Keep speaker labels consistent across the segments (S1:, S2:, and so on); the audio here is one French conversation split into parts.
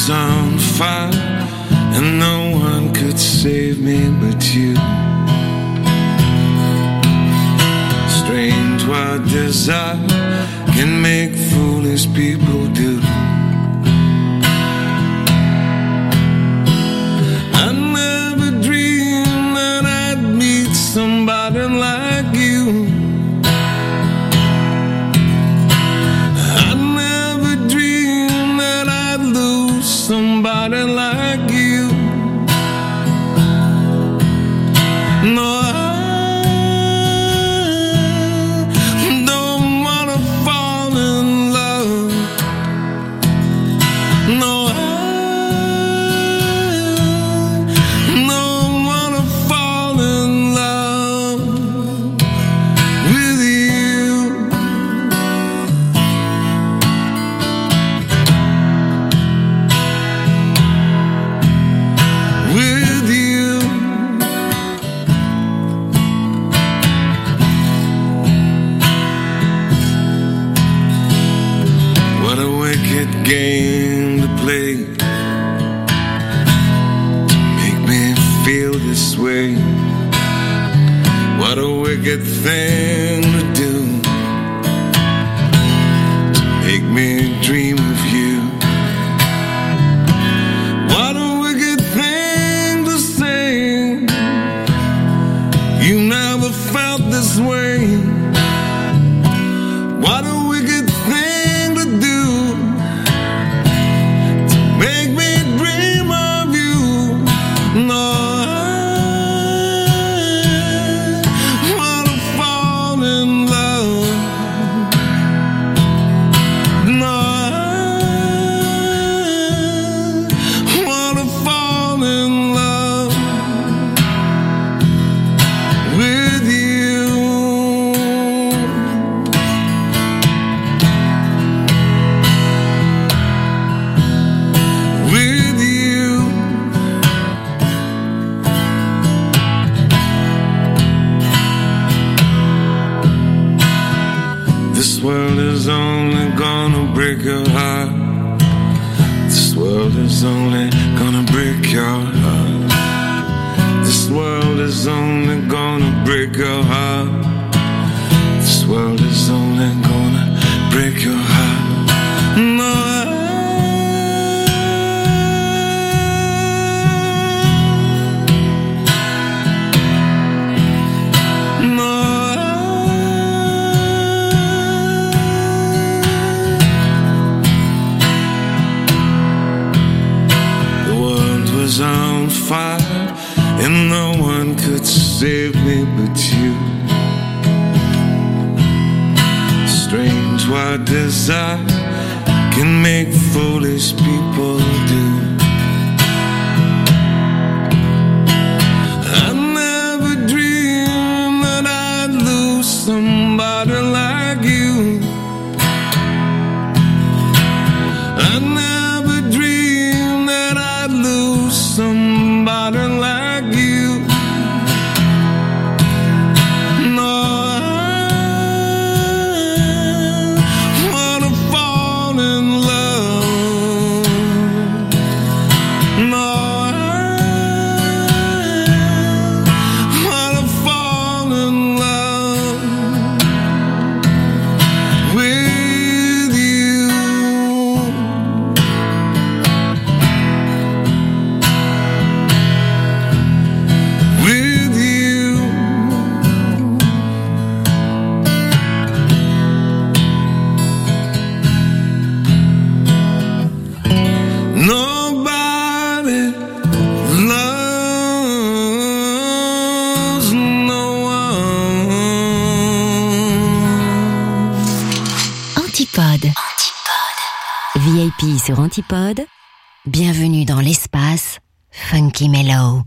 S1: was on fire, and no one could save me but you. Strange what desire can make foolish people do. I never dreamed that I'd meet somebody like you. I never dreamed that I'd lose somebody like you. No, game to play to make me feel this way. What a wicked thing to do to make me dream of you. What a wicked thing to say. You never felt this way. What a wicked thing to do. Make me dream of you. No, I wanna fall in love. No, I wanna fall in love with you. This world is only gonna break your heart. This world is only gonna break your heart. This world is only gonna break your heart. This world is only gonna break your heart. No, on fire, and no one could save me but you. Strange what desire can make foolish people do. I never dreamed that I'd lose somebody like you. I never dreamed that I'd lose somebody like you. No, I wanna fall in love. No, I wanna fall in love with you. Nobody loves no one.
S2: Antipode. VIP sur Antipode. Bienvenue dans l'espace Funky Mellow.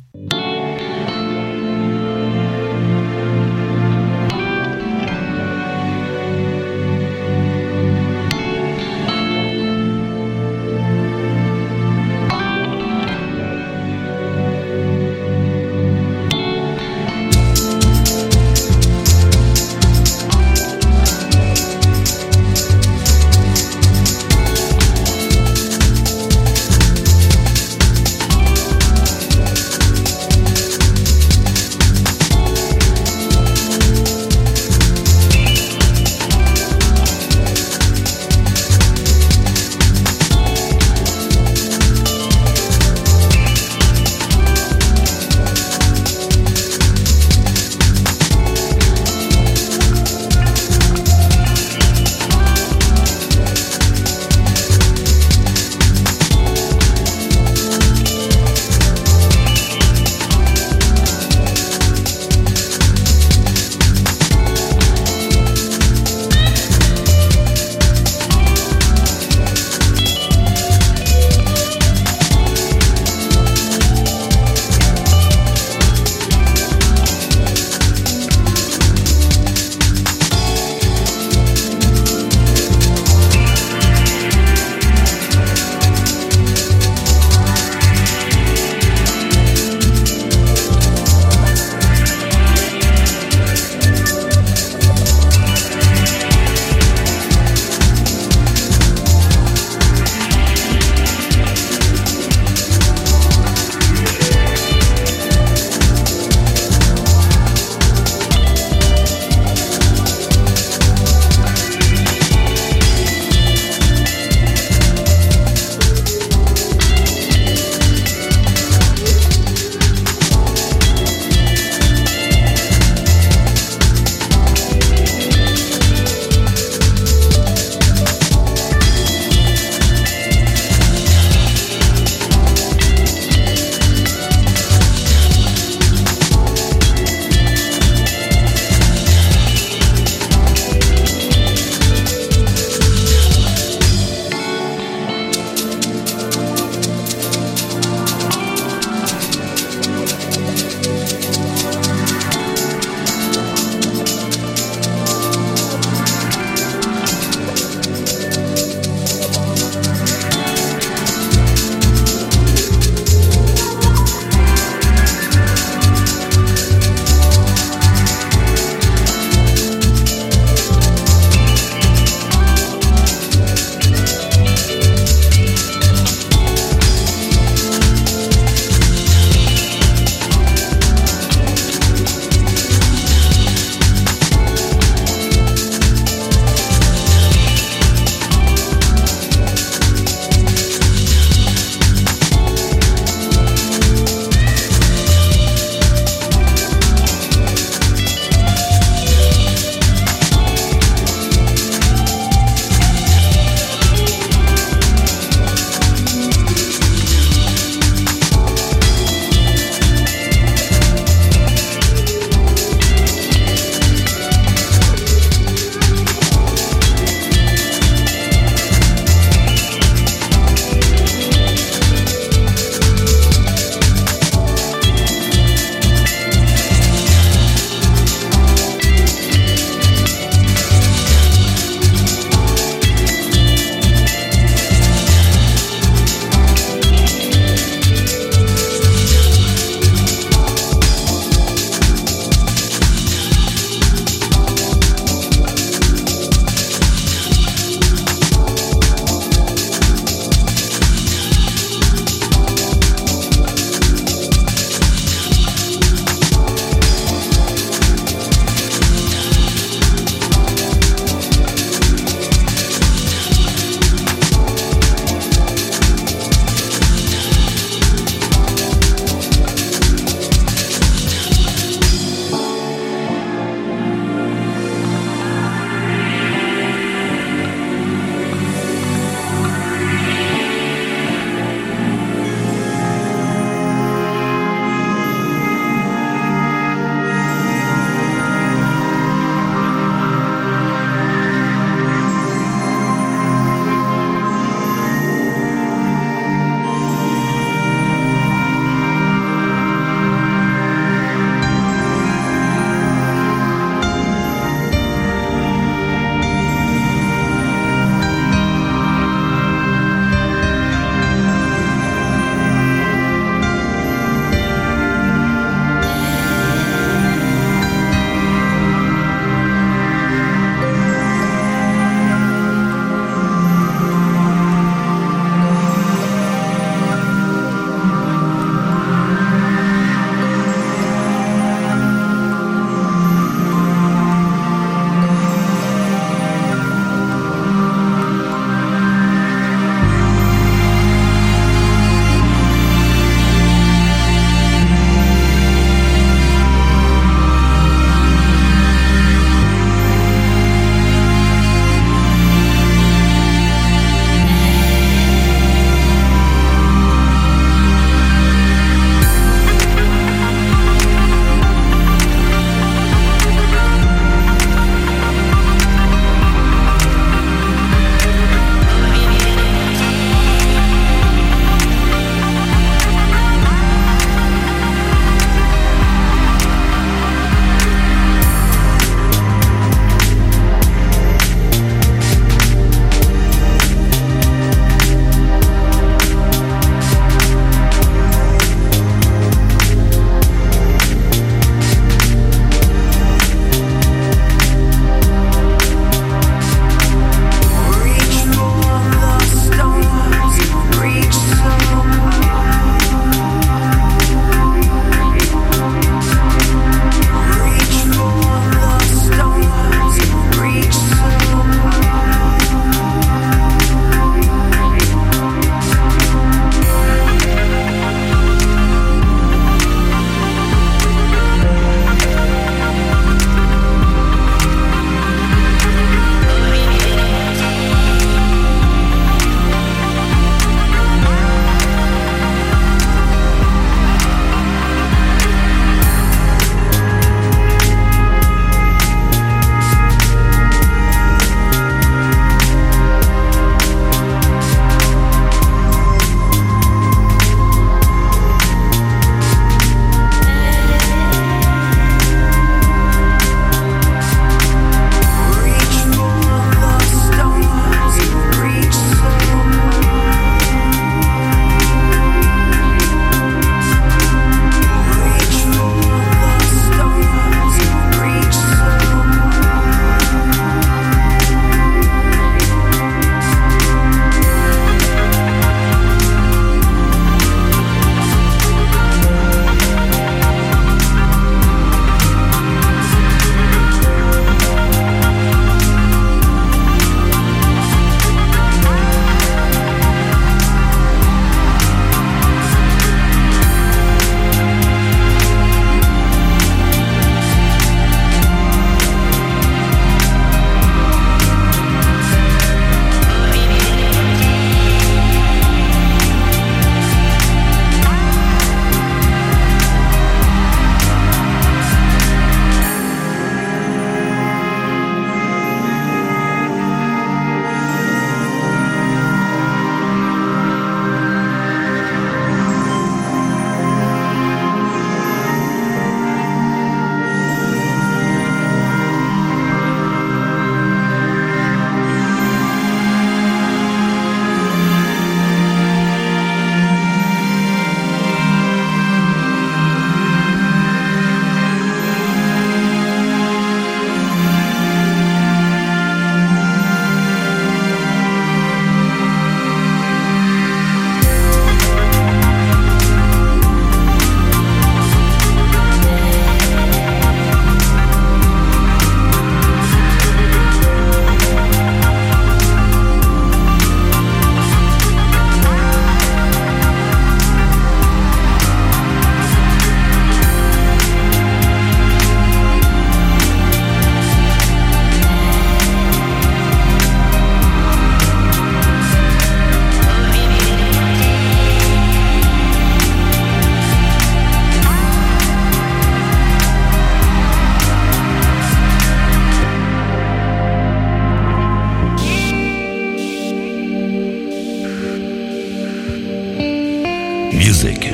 S3: Music.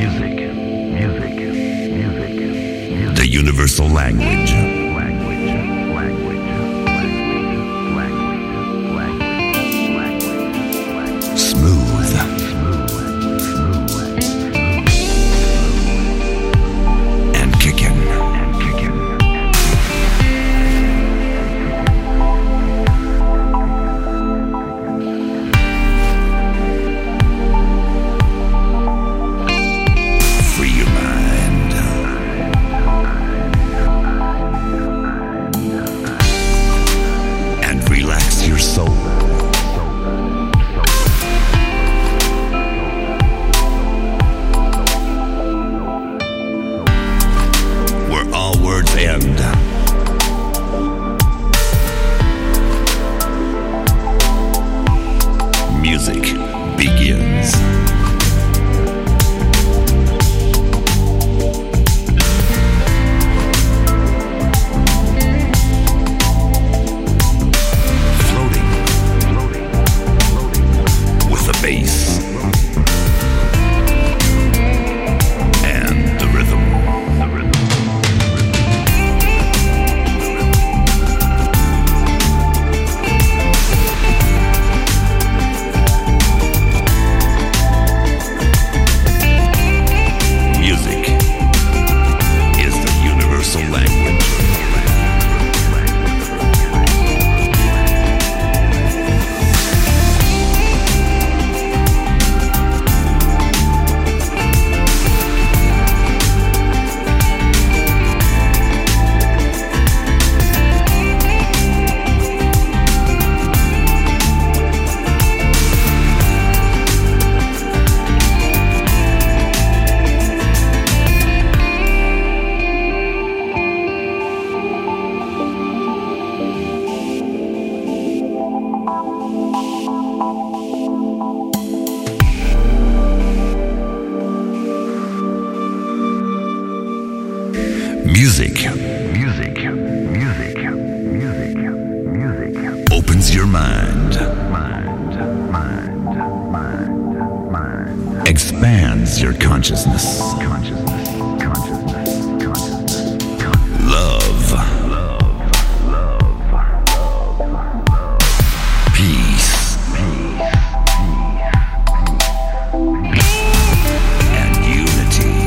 S3: The universal language. Smooth. And kicking. Free your mind. And relax your soul. Where all words end. Music begins. Floating with the bass and the rhythm. Music is the universal language. Music opens your mind, expands your consciousness. Love, peace, and unity.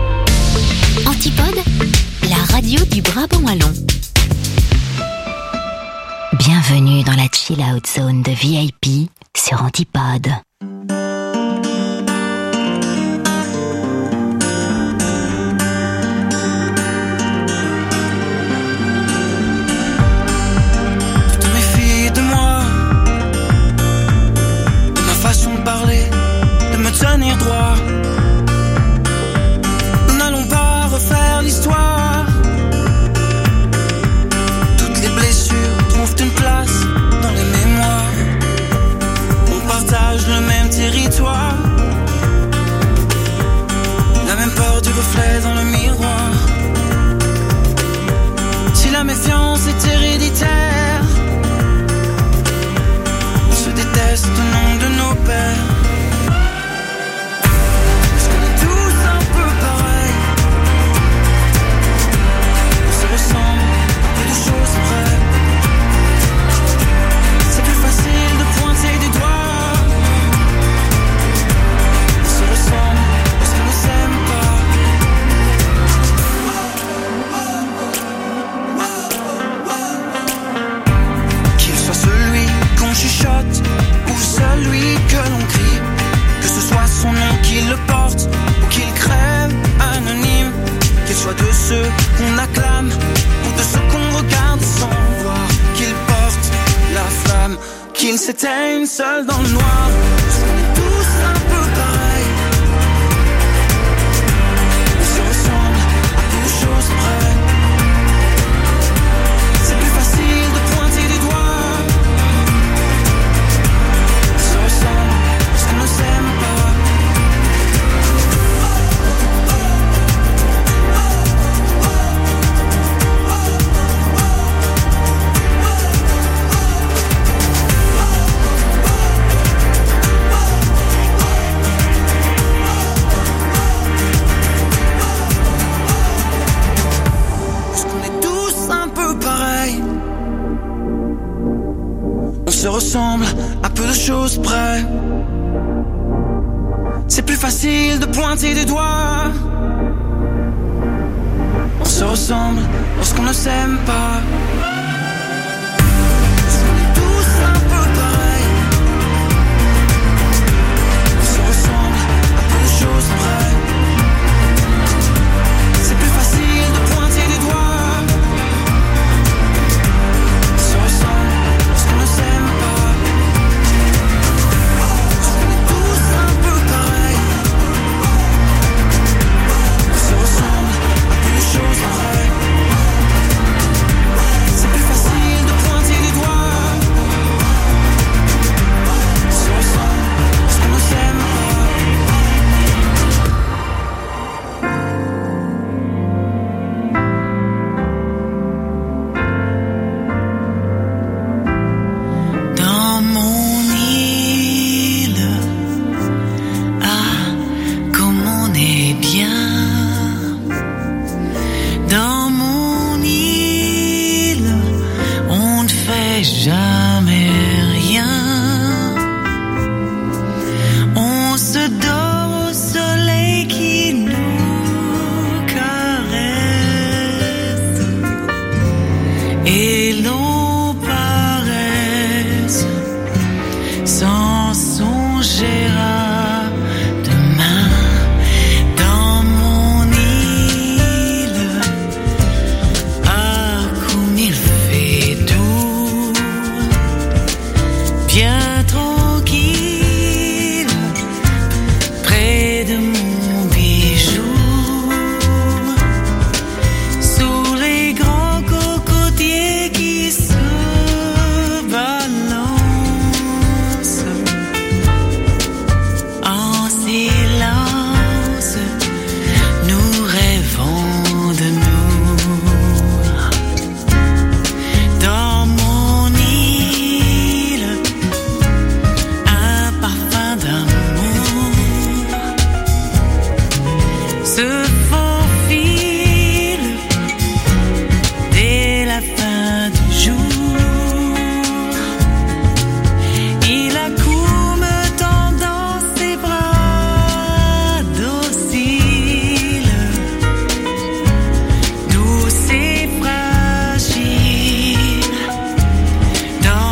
S2: Antipode, la radio du Brabant wallon. Bienvenue dans la chill out zone de VIP sur Antipode.
S4: Tu te méfies de moi, de ma façon de parler, de me tenir droit. Nous n'allons pas refaire l'histoire. Toutes les blessures trouvent une place dans les mémoires. On partage le même territoire, la même peur du reflet dans le miroir. Si la méfiance est héréditaire, on se déteste au nom de nos pères. Parce qu'on est tous un peu pareils, on se ressemble à peu de choses près. C'est plus facile de pointer du doigt. On se ressemble parce qu'on ne s'aime pas. Qu'il soit celui qu'on chuchote ou celui que l'on crie, que ce soit son nom qui le porte ou qu'il crève anonyme, qu'il soit de ceux qu'on acclame ou de ceux qu'on regarde sans voir, qu'il porte la flamme, qu'il s'éteigne seul dans le noir. Parce qu'on est tous un peu pareils, on se ressemble à peu de choses près. C'est plus facile de pointer du doigt. On se ressemble parce qu'on ne s'aime pas. Parce qu'on est tous un peu pareils, on se ressemble à peu de choses près. C'est plus facile de pointer du doigt. On se ressemble lorsqu'on ne s'aime pas. Parce qu'on est tous un peu pareils, on se ressemble à peu de choses près. C'est plus facile de pointer du doigt. On se ressemble lorsqu'on ne s'aime pas. Parce qu'on est tous un peu pareils, on se ressemble à peu de choses près. C'est plus facile de pointer du doigt. On se ressemble lorsqu'on ne s'aime pas. Dans mon île, ah, comme on est bien. Dans mon île, on ne fait jamais rien. On se dort au soleil qui nous caresse et l'on paresse sans songer à demain. Dans mon île, ah, comme il fait doux, bien tranquille, près de mon bijou, sous les grands cocotiers qui se balancent en silence. Nous rêvons de nous. Dans mon île, un parfum d'amour se faufile dès la fin du jour. Il accourt me tendant ses bras dociles, douce et fragile. Dans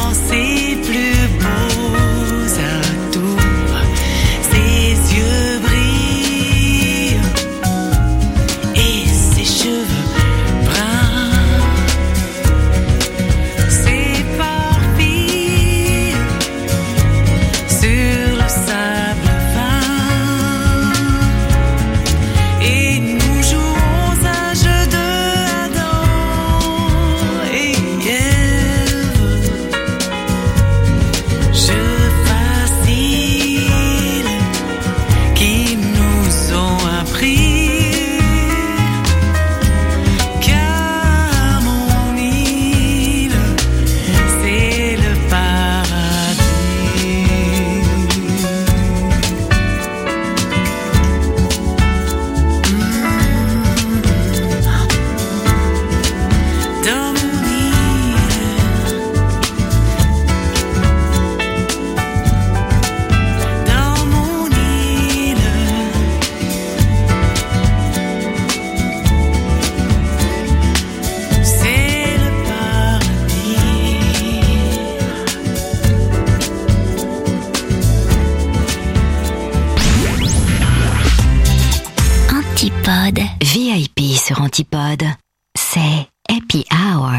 S2: Antipode. VIP sur Antipode. C'est Happy Hour.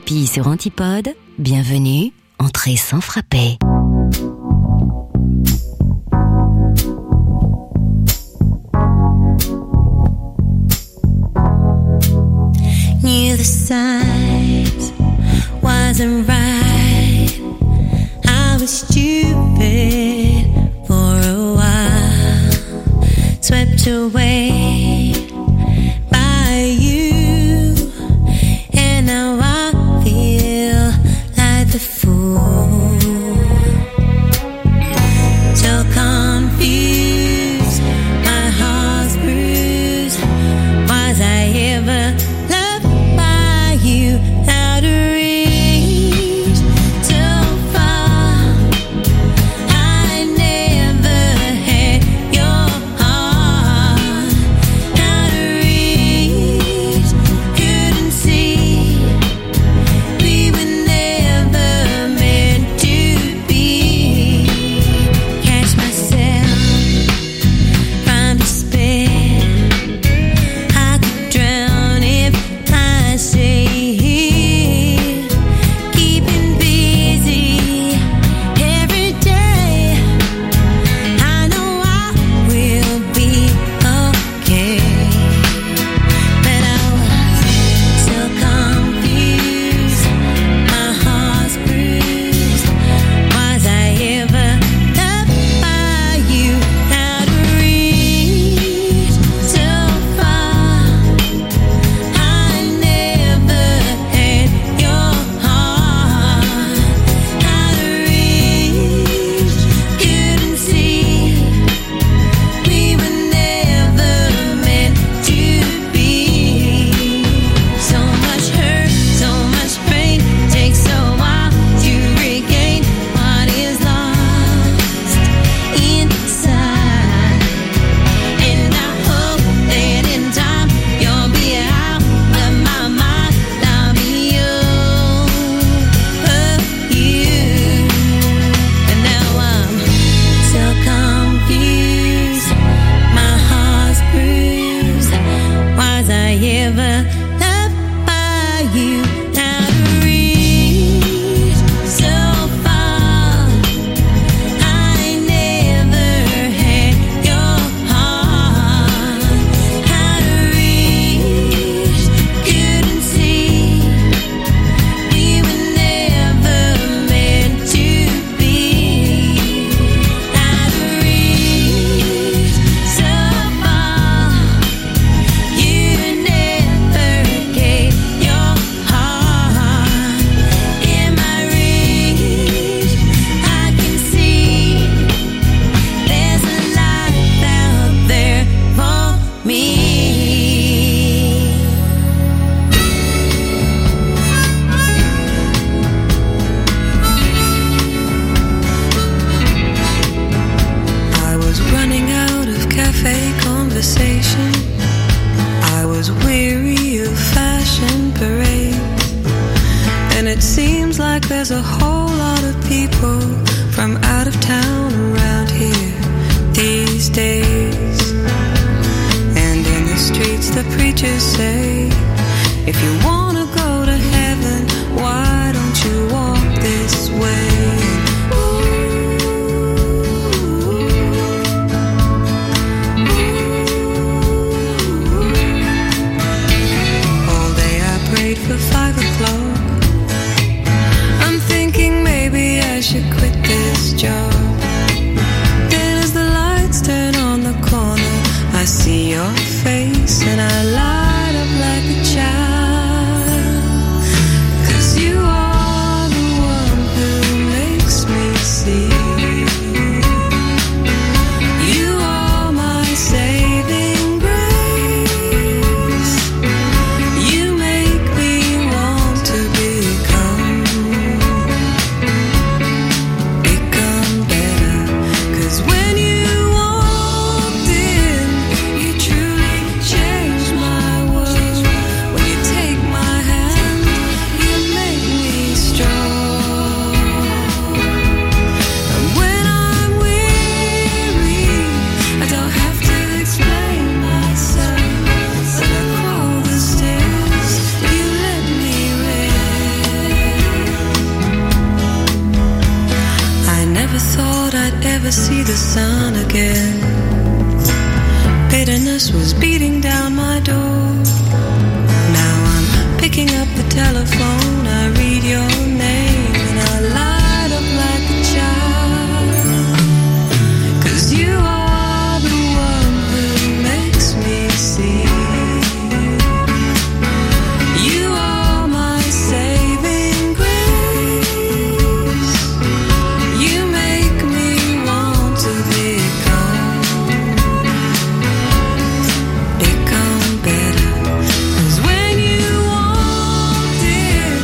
S2: VIP sur Antipode, bienvenue, entrez sans frapper.
S5: Knew the signs wasn't right. I was stupid for a while, swept away by you, and now I feel like the fool. So confused, my heart's bruised. Was I ever loved by you? Out of reach, so far. I never had your heart. Out of reach, couldn't see. We were never meant to be. Catch myself from despair. I could drown if I stay here. Keeping busy every day. I know I will be okay. But I was so confused. My heart's bruised. Was I ever loved by you? Out of reach, so far. I never had your heart. Out of reach, couldn't see. We were never meant to be. So much hurt, so much pain. Takes a while to regain what is lost inside. And I hope that in time you'll be out of my mind. I'll be over you. And now I'm so confused. My heart's bruised. Was I ever loved by you? Out of reach, so far. I never had your heart. Out of reach, couldn't see. We were never meant to be. Out of reach, so far. You never gave your heart. In my reach, I can see there's a life out there for me. I was running out of cafe conversation. I was weary of fashion parades. And it seems like there's a whole lot of people from out of town around here these days. And in the streets the preachers say, if you wanna go to heaven, why don't you walk this way? All day I prayed for 5 o'clock. I'm thinking maybe I should quit this job. Then as the lights turn on the corner, I see your face and I light up like a child. Christmas was beating down my door. Now I'm picking up the telephone, I read your name and I light up like a child. 'Cause you are the one who makes me see. You are my saving grace. You make me want to become better. 'Cause when you walked in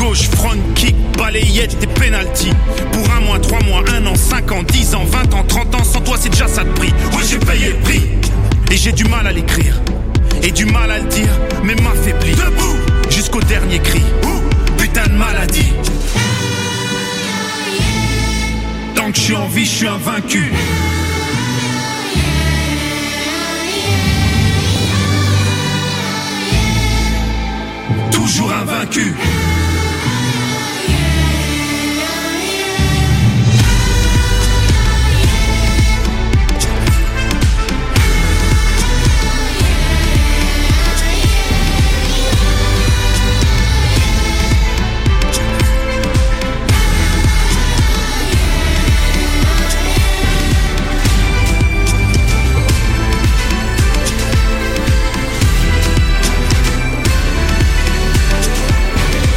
S6: gauche, front kick, balayette et penalty. Pour 1 mois, 3 mois, 1 an, 5 ans, 10 ans, 20 ans, 30 ans, sans toi c'est déjà ça de prix. Ouais, j'ai payé le prix. Et j'ai du mal à l'écrire, et du mal à le dire, mais m'affaiblit. Debout, jusqu'au dernier cri. Putain de maladie. Tant que je suis en vie, je suis invaincu.